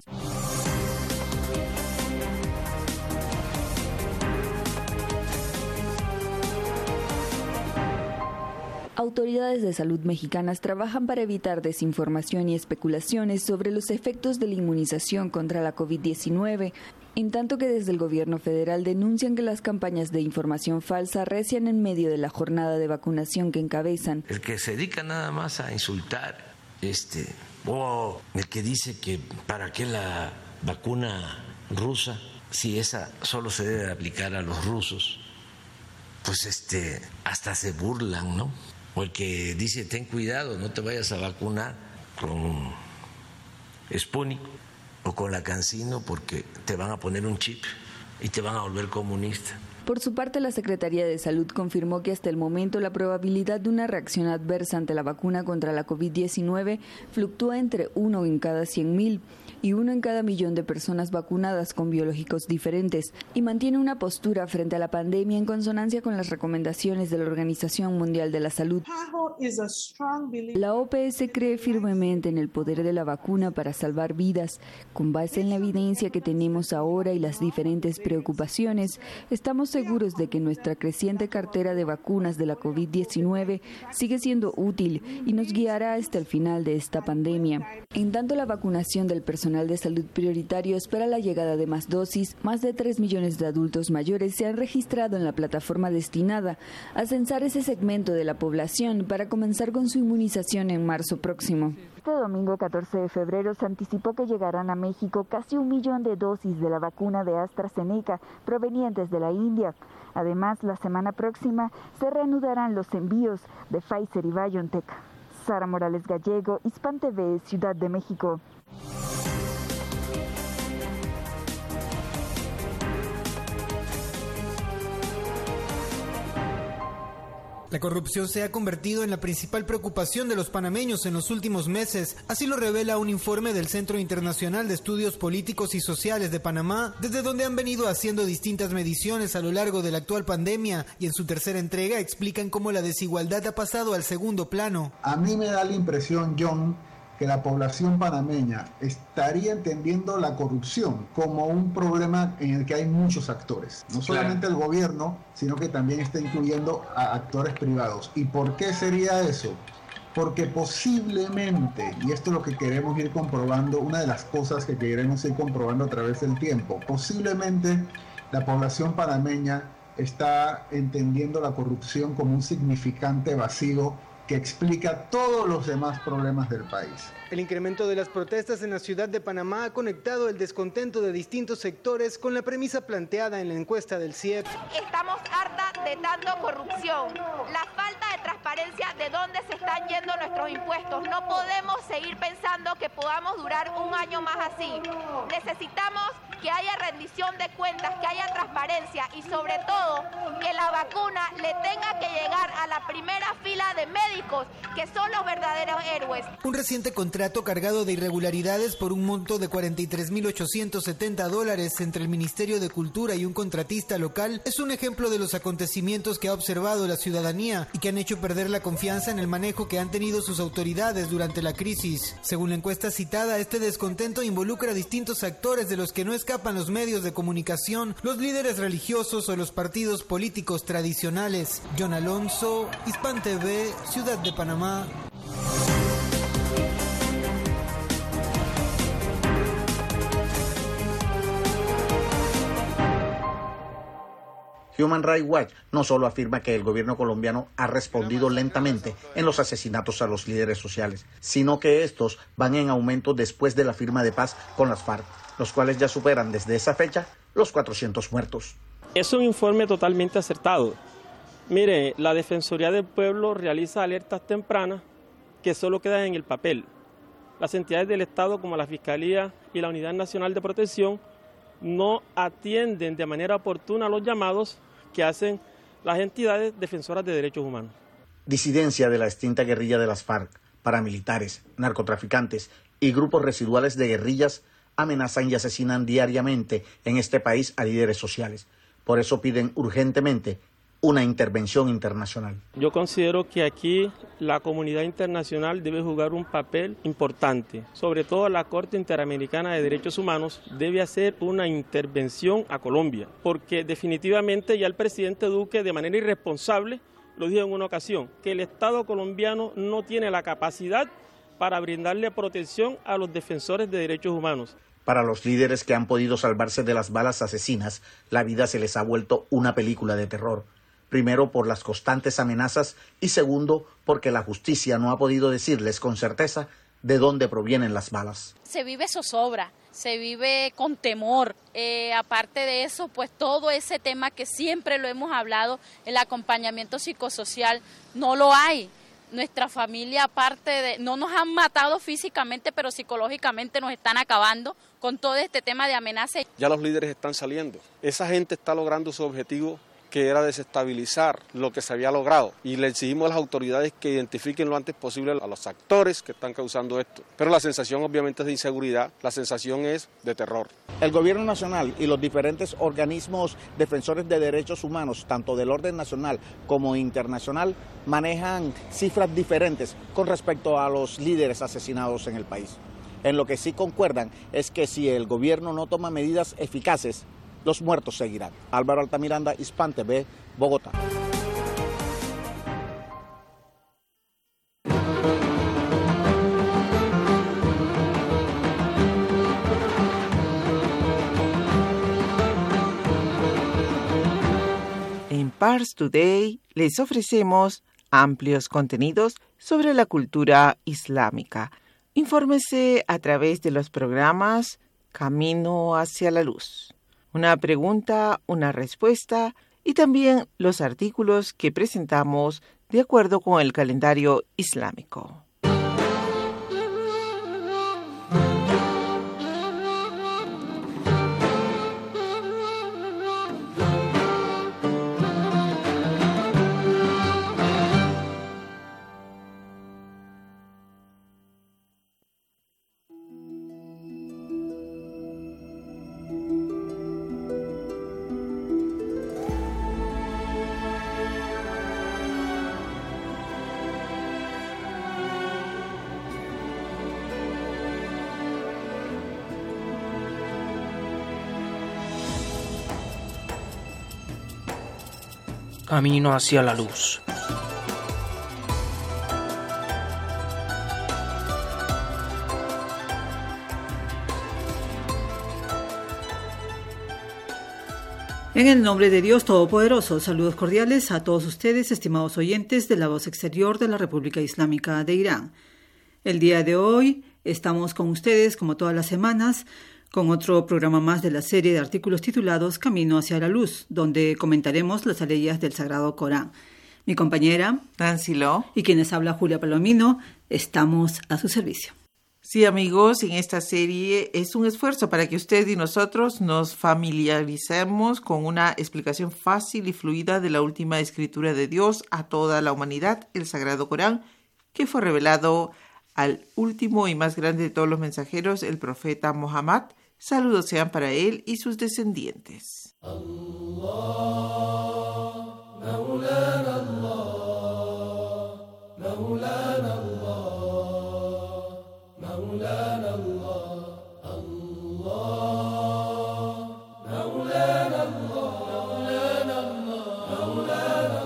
Autoridades de salud mexicanas trabajan para evitar desinformación y especulaciones sobre los efectos de la inmunización contra la COVID diecinueve, en tanto que desde el gobierno federal denuncian que las campañas de información falsa recian en medio de la jornada de vacunación que encabezan. El que se dedica nada más a insultar, este, o el que dice que para qué la vacuna rusa, si esa solo se debe aplicar a los rusos, pues este, hasta se burlan, ¿no? O el que dice, ten cuidado, no te vayas a vacunar con Sputnik o con la CanSino porque te van a poner un chip y te van a volver comunista. Por su parte, la Secretaría de Salud confirmó que hasta el momento la probabilidad de una reacción adversa ante la vacuna contra la COVID diecinueve fluctúa entre uno en cada cien mil y uno en cada millón de personas vacunadas con biológicos diferentes, y mantiene una postura frente a la pandemia en consonancia con las recomendaciones de la Organización Mundial de la Salud. La O P S cree firmemente en el poder de la vacuna para salvar vidas. Con base en la evidencia que tenemos ahora y las diferentes preocupaciones, estamos seguros de que nuestra creciente cartera de vacunas de la COVID diecinueve sigue siendo útil y nos guiará hasta el final de esta pandemia. En tanto, la vacunación del personal de salud prioritario espera la llegada de más dosis. Más de tres millones de adultos mayores se han registrado en la plataforma destinada a censar ese segmento de la población para comenzar con su inmunización en marzo próximo. Este domingo catorce de febrero se anticipó que llegarán a México casi un millón de dosis de la vacuna de AstraZeneca provenientes de la India. Además, la semana próxima se reanudarán los envíos de Pfizer y BioNTech. Sara Morales Gallego, Hispan T V, Ciudad de México. La corrupción se ha convertido en la principal preocupación de los panameños en los últimos meses. Así lo revela un informe del Centro Internacional de Estudios Políticos y Sociales de Panamá, desde donde han venido haciendo distintas mediciones a lo largo de la actual pandemia, y en su tercera entrega explican cómo la desigualdad ha pasado al segundo plano. A mí me da la impresión, John, que la población panameña estaría entendiendo la corrupción como un problema en el que hay muchos actores. No solamente el gobierno, sino que también está incluyendo a actores privados. ¿Y por qué sería eso? Porque posiblemente, y esto es lo que queremos ir comprobando, una de las cosas que queremos ir comprobando a través del tiempo, posiblemente la población panameña está entendiendo la corrupción como un significante vacío que explica todos los demás problemas del país. El incremento de las protestas en la ciudad de Panamá ha conectado el descontento de distintos sectores con la premisa planteada en la encuesta del C I E P. Estamos hartas de tanta corrupción, la falta de transparencia de dónde se están yendo nuestros impuestos. No podemos seguir pensando que podamos durar un año más así. Necesitamos que haya rendición de cuentas, que haya transparencia y sobre todo que la vacuna le tenga que llegar a la primera fila de médicos, que son los verdaderos héroes. Un reciente contrato cargado de irregularidades por un monto de cuarenta y tres mil ochocientos setenta dólares entre el Ministerio de Cultura y un contratista local es un ejemplo de los acontecimientos que ha observado la ciudadanía y que han hecho perder la confianza en el manejo que han tenido sus autoridades durante la crisis. Según la encuesta citada, este descontento involucra a distintos actores de los que no escapan los medios de comunicación, los líderes religiosos o los partidos políticos tradicionales. John Alonso, Hispan T V, Ciudad de Panamá. Human Rights Watch no solo afirma que el gobierno colombiano ha respondido lentamente en los asesinatos a los líderes sociales, sino que estos van en aumento después de la firma de paz con las FARC, los cuales ya superan desde esa fecha los cuatrocientos muertos. Es un informe totalmente acertado. Mire, la Defensoría del Pueblo realiza alertas tempranas que solo quedan en el papel. Las entidades del Estado como la Fiscalía y la Unidad Nacional de Protección no atienden de manera oportuna a los llamados que hacen las entidades defensoras de derechos humanos. Disidencia de la extinta guerrilla de las FARC, paramilitares, narcotraficantes y grupos residuales de guerrillas amenazan y asesinan diariamente en este país a líderes sociales. Por eso piden urgentemente una intervención internacional. Yo considero que aquí la comunidad internacional debe jugar un papel importante. Sobre todo la Corte Interamericana de Derechos Humanos debe hacer una intervención a Colombia, porque definitivamente ya el presidente Duque de manera irresponsable lo dijo en una ocasión, que el Estado colombiano no tiene la capacidad para brindarle protección a los defensores de derechos humanos. Para los líderes que han podido salvarse de las balas asesinas, la vida se les ha vuelto una película de terror. Primero, por las constantes amenazas y segundo, porque la justicia no ha podido decirles con certeza de dónde provienen las balas. Se vive zozobra, se vive con temor. Eh, aparte de eso, pues todo ese tema que siempre lo hemos hablado, el acompañamiento psicosocial, no lo hay. Nuestra familia, aparte de, no nos han matado físicamente, pero psicológicamente nos están acabando con todo este tema de amenaza. Ya los líderes están saliendo. Esa gente está logrando su objetivo, que era desestabilizar lo que se había logrado, y le exigimos a las autoridades que identifiquen lo antes posible a los actores que están causando esto. Pero la sensación obviamente es de inseguridad, la sensación es de terror. El gobierno nacional y los diferentes organismos defensores de derechos humanos, tanto del orden nacional como internacional, manejan cifras diferentes con respecto a los líderes asesinados en el país. En lo que sí concuerdan es que si el gobierno no toma medidas eficaces, los muertos seguirán. Álvaro Altamiranda, Hispan T V, Bogotá. En Pars Today les ofrecemos amplios contenidos sobre la cultura islámica. Infórmese a través de los programas Camino hacia la Luz, una pregunta, una respuesta y también los artículos que presentamos de acuerdo con el calendario islámico. Camino hacia la luz. En el nombre de Dios Todopoderoso, saludos cordiales a todos ustedes, estimados oyentes de la voz exterior de la República Islámica de Irán. El día de hoy estamos con ustedes, como todas las semanas, con otro programa más de la serie de artículos titulados Camino hacia la Luz, donde comentaremos las aleyas del Sagrado Corán. Mi compañera Nancy Lo y quienes habla Julia Palomino, estamos a su servicio. Sí, amigos, en esta serie es un esfuerzo para que usted y nosotros nos familiaricemos con una explicación fácil y fluida de la última escritura de Dios a toda la humanidad, el Sagrado Corán, que fue revelado al último y más grande de todos los mensajeros, el profeta Muhammad. Saludos sean para él y sus descendientes. Allah, Maulana Allah, Maulana Allah, Maulana Allah, Allah, Maulana Allah, Maulana Allah, Maulana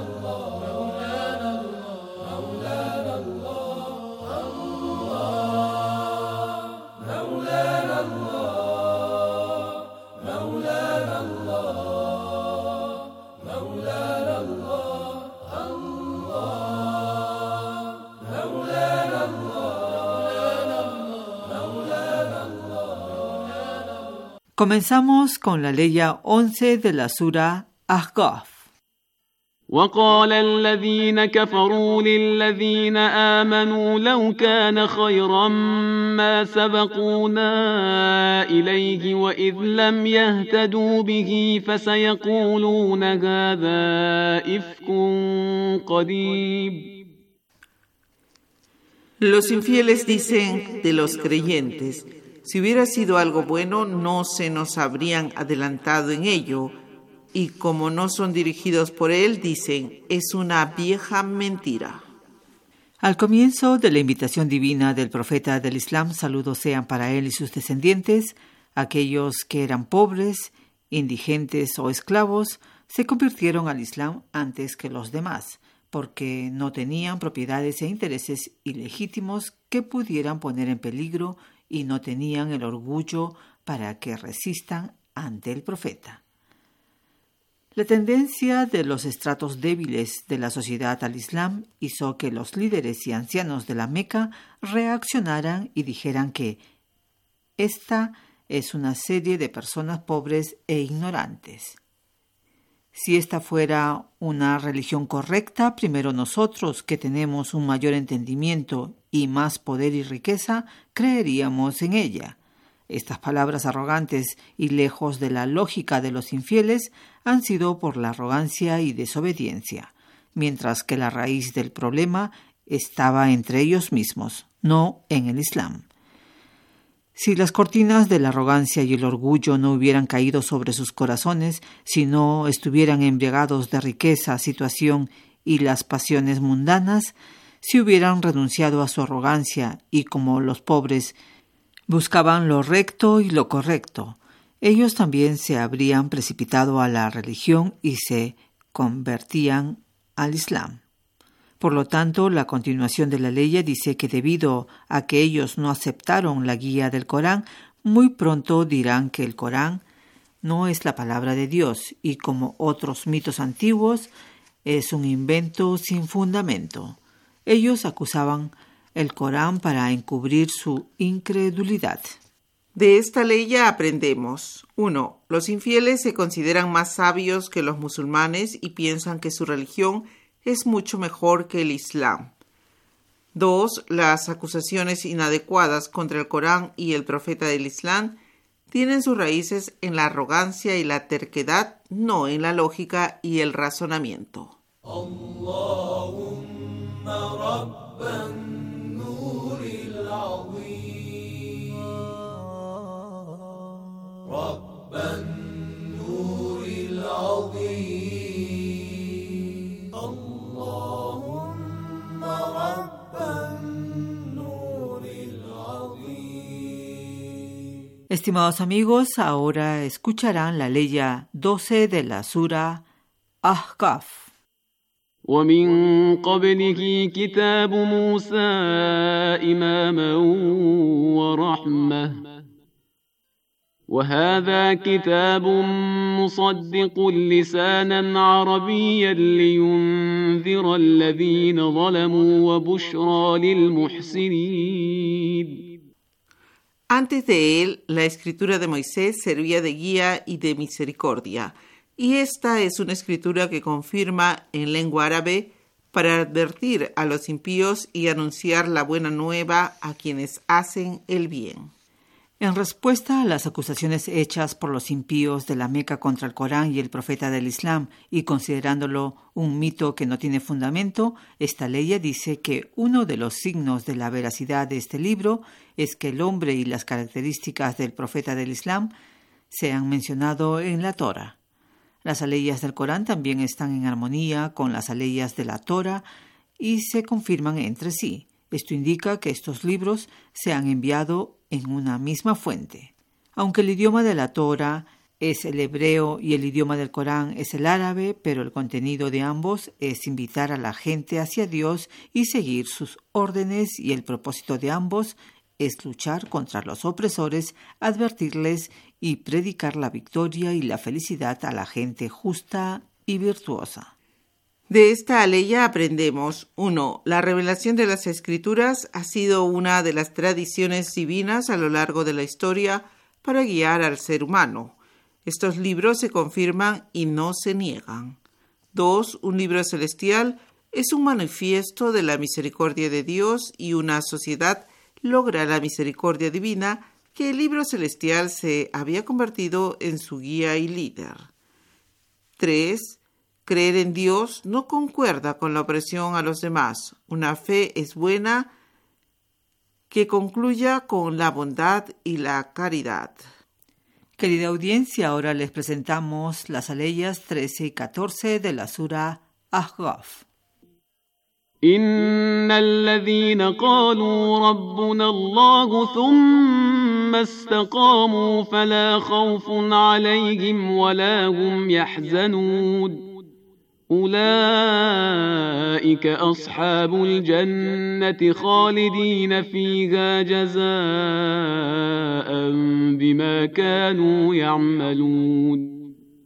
Comenzamos con la leya once de la sura Ahqaf. وقال الذين كفروا للذين آمنوا لو كان خيرا ما سبقونا إليه وإذ لم يهتدوا به فسيقولون هذا إفك قديم. Los infieles dicen de los creyentes: Si hubiera sido algo bueno, no se nos habrían adelantado en ello. Y como no son dirigidos por él, dicen, es una vieja mentira. Al comienzo de la invitación divina del profeta del Islam, saludos sean para él y sus descendientes, aquellos que eran pobres, indigentes o esclavos, se convirtieron al Islam antes que los demás, porque no tenían propiedades e intereses ilegítimos que pudieran poner en peligro y no tenían el orgullo para que resistan ante el profeta. La tendencia de los estratos débiles de la sociedad al Islam hizo que los líderes y ancianos de la Meca reaccionaran y dijeran que esta es una serie de personas pobres e ignorantes. Si esta fuera una religión correcta, primero nosotros, que tenemos un mayor entendimiento y más poder y riqueza, creeríamos en ella. Estas palabras arrogantes y lejos de la lógica de los infieles han sido por la arrogancia y desobediencia, mientras que la raíz del problema estaba entre ellos mismos, no en el Islam. Si las cortinas de la arrogancia y el orgullo no hubieran caído sobre sus corazones, si no estuvieran embriagados de riqueza, situación y las pasiones mundanas, si hubieran renunciado a su arrogancia y, como los pobres, buscaban lo recto y lo correcto, ellos también se habrían precipitado a la religión y se convertían al Islam. Por lo tanto, la continuación de la ley dice que debido a que ellos no aceptaron la guía del Corán, muy pronto dirán que el Corán no es la palabra de Dios y, como otros mitos antiguos, es un invento sin fundamento. Ellos acusaban el Corán para encubrir su incredulidad. De esta ley aprendemos. uno. Los infieles se consideran más sabios que los musulmanes y piensan que su religión es mucho mejor que el Islam. dos. Las acusaciones inadecuadas contra el Corán y el profeta del Islam tienen sus raíces en la arrogancia y la terquedad, no en la lógica y el razonamiento. Allahumma rabban nuril azim, rabban nuril azim. Estimados amigos, ahora escucharán la ley doce de la sura Ahqaf. ومن قبله كتاب موسى إماما ورحمة وهذا كتاب مصدق لسانا عربيا لينذر الذين ظلموا وبشرى للمحسنين. Antes de él, la escritura de Moisés servía de guía y de misericordia, y esta es una escritura que confirma en lengua árabe para advertir a los impíos y anunciar la buena nueva a quienes hacen el bien. En respuesta a las acusaciones hechas por los impíos de la Meca contra el Corán y el profeta del Islam, y considerándolo un mito que no tiene fundamento, esta ley dice que uno de los signos de la veracidad de este libro es que el hombre y las características del profeta del Islam se han mencionado en la Torah. Las aleyas del Corán también están en armonía con las aleyas de la Torah y se confirman entre sí. Esto indica que estos libros se han enviado en una misma fuente. Aunque el idioma de la Torah es el hebreo y el idioma del Corán es el árabe, pero el contenido de ambos es invitar a la gente hacia Dios y seguir sus órdenes, y el propósito de ambos es luchar contra los opresores, advertirles y predicar la victoria y la felicidad a la gente justa y virtuosa. De esta ley aprendemos: uno. La revelación de las Escrituras ha sido una de las tradiciones divinas a lo largo de la historia para guiar al ser humano. Estos libros se confirman y no se niegan. dos. Un libro celestial es un manifiesto de la misericordia de Dios, y una sociedad logra la misericordia divina que el libro celestial se había convertido en su guía y líder. tres. Creer en Dios no concuerda con la opresión a los demás. Una fe es buena que concluya con la bondad y la caridad. Querida audiencia, ahora les presentamos las aleyas trece y catorce de la sura Ahqaf. إن الذين قالوا ربنا الله ثم استقاموا فلا خوف عليهم ولا هم يحزنون أولئك أصحاب الجنة خالدين فيها جزاء بما كانوا يعملون.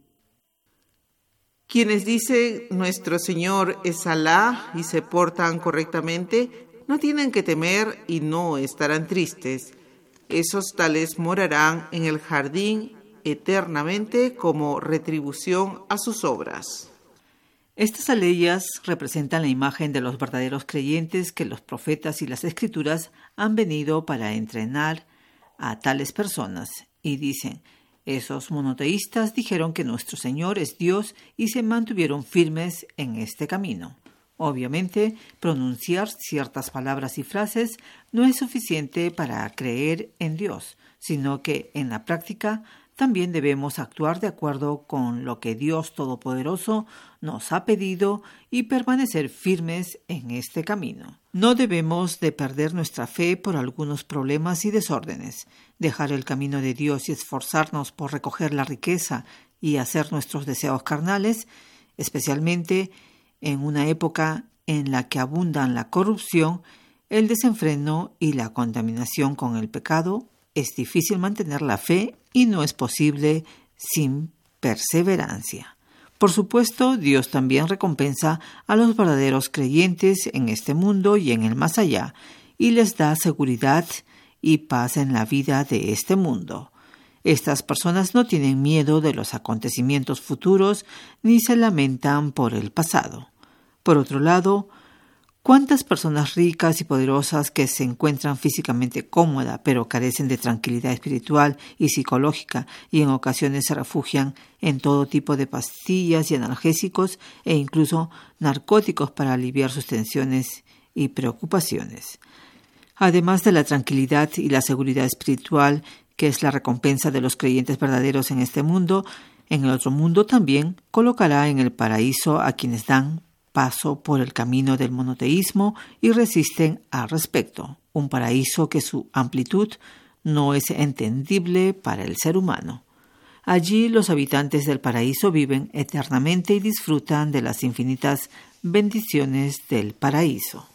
Quienes dicen nuestro Señor es Alá y se portan correctamente, no tienen que temer y no estarán tristes. Esos tales morarán en el jardín eternamente como retribución a sus obras. Estas aleyas representan la imagen de los verdaderos creyentes que los profetas y las escrituras han venido para entrenar a tales personas y dicen: esos monoteístas dijeron que nuestro Señor es Dios y se mantuvieron firmes en este camino. Obviamente, pronunciar ciertas palabras y frases no es suficiente para creer en Dios, sino que en la práctica también debemos actuar de acuerdo con lo que Dios Todopoderoso nos ha pedido y permanecer firmes en este camino. No debemos de perder nuestra fe por algunos problemas y desórdenes. Dejar el camino de Dios y esforzarnos por recoger la riqueza y hacer nuestros deseos carnales, especialmente en una época en la que abundan la corrupción, el desenfreno y la contaminación con el pecado, es difícil mantener la fe y no es posible sin perseverancia. Por supuesto, Dios también recompensa a los verdaderos creyentes en este mundo y en el más allá, y les da seguridad y paz en la vida de este mundo. Estas personas no tienen miedo de los acontecimientos futuros ni se lamentan por el pasado. Por otro lado, ¿cuántas personas ricas y poderosas que se encuentran físicamente cómodas pero carecen de tranquilidad espiritual y psicológica y en ocasiones se refugian en todo tipo de pastillas y analgésicos e incluso narcóticos para aliviar sus tensiones y preocupaciones? Además de la tranquilidad y la seguridad espiritual, que es la recompensa de los creyentes verdaderos en este mundo, en el otro mundo también colocará en el paraíso a quienes dan paso por el camino del monoteísmo y resisten al respecto, un paraíso que su amplitud no es entendible para el ser humano. Allí los habitantes del paraíso viven eternamente y disfrutan de las infinitas bendiciones del paraíso.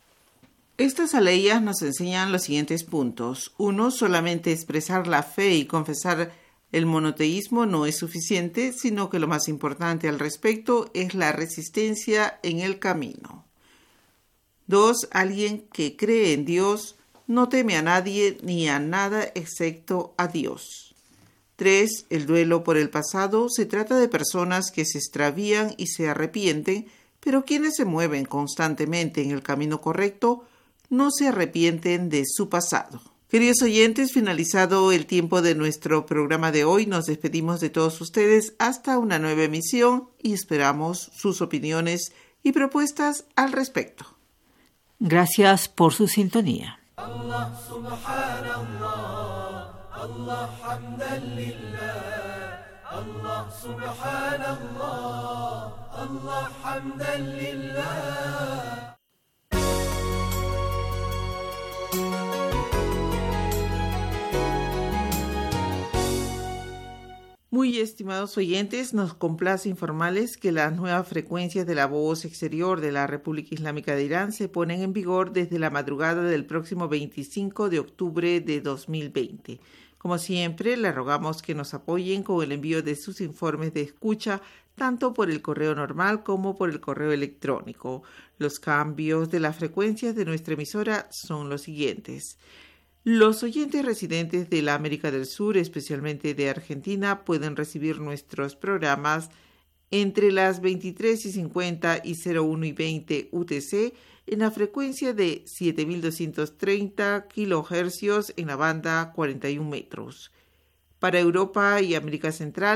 Estas aleyas nos enseñan los siguientes puntos. Uno, solamente expresar la fe y confesar el monoteísmo no es suficiente, sino que lo más importante al respecto es la resistencia en el camino. Dos, alguien que cree en Dios no teme a nadie ni a nada excepto a Dios. Tres, el duelo por el pasado se trata de personas que se extravían y se arrepienten, pero quienes se mueven constantemente en el camino correcto no se arrepienten de su pasado. Queridos oyentes, finalizado el tiempo de nuestro programa de hoy, nos despedimos de todos ustedes hasta una nueva emisión y esperamos sus opiniones y propuestas al respecto. Gracias por su sintonía. Allah subhanallah, Allah hamdan lillah, Allah subhanallah, Allah hamdan lillah. Muy estimados oyentes, nos complace informarles que las nuevas frecuencias de la voz exterior de la República Islámica de Irán se ponen en vigor desde la madrugada del próximo veinticinco de octubre de dos mil veinte. Como siempre, le rogamos que nos apoyen con el envío de sus informes de escucha, tanto por el correo normal como por el correo electrónico. Los cambios de las frecuencias de nuestra emisora son los siguientes. Los oyentes residentes de la América del Sur, especialmente de Argentina, pueden recibir nuestros programas entre las veintitrés y cincuenta y cero uno y veinte U T C en la frecuencia de siete mil doscientos treinta kilohercios en la banda cuarenta y un metros. Para Europa y América Central,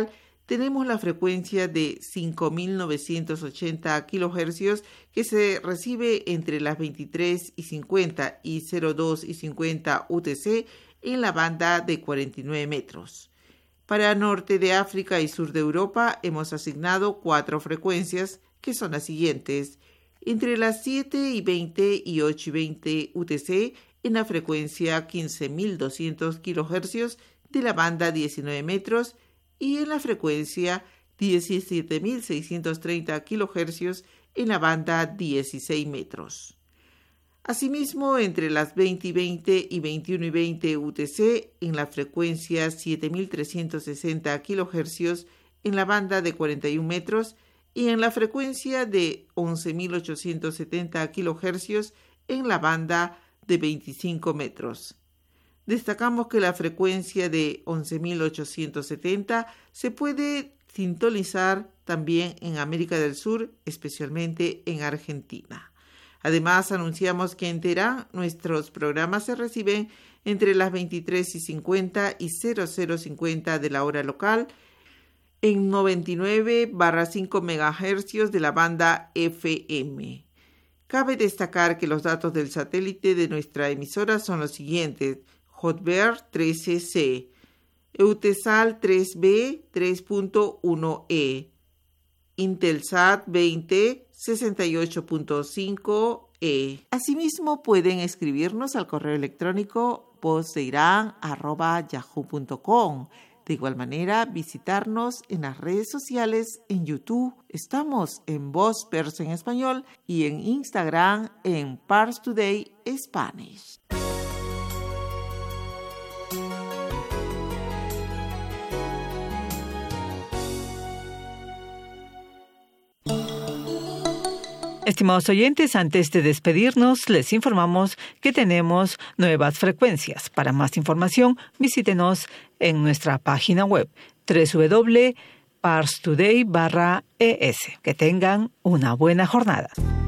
tenemos la frecuencia de cinco mil novecientos ochenta kilohercios que se recibe entre las veintitrés y cincuenta y cero dos y cincuenta U T C en la banda de cuarenta y nueve metros. Para norte de África y sur de Europa hemos asignado cuatro frecuencias que son las siguientes: entre las siete y veinte y ocho y veinte U T C en la frecuencia quince mil doscientos kilohercios de la banda diecinueve metros y en la frecuencia diecisiete mil seiscientos treinta kilohercios en la banda dieciséis metros. Asimismo, entre las veinte y veinte y veintiuno y veinte U T C en la frecuencia siete mil trescientos sesenta kilohercios en la banda de cuarenta y uno metros y en la frecuencia de once mil ochocientos setenta kilohercios en la banda de veinticinco metros. Destacamos que la frecuencia de once mil ochocientos setenta se puede sintonizar también en América del Sur, especialmente en Argentina. Además, anunciamos que en Teherán nuestros programas se reciben entre las veintitrés y cincuenta y cero cero cincuenta de la hora local en noventa y nueve barra cinco megahercios de la banda F M. Cabe destacar que los datos del satélite de nuestra emisora son los siguientes: Hotbird trece C, Eutelsat tres B tres punto uno E, Intelsat veinte sesenta y ocho punto cinco E. Asimismo, pueden escribirnos al correo electrónico vozdeiran arroba yahoo punto com. De igual manera, visitarnos en las redes sociales, en YouTube, estamos en Voz Persa en Español y en Instagram en Pars Today Spanish. Estimados oyentes, antes de despedirnos, les informamos que tenemos nuevas frecuencias. Para más información, visítenos en nuestra página web doble u doble u doble punto pars today barra e s. Que tengan una buena jornada.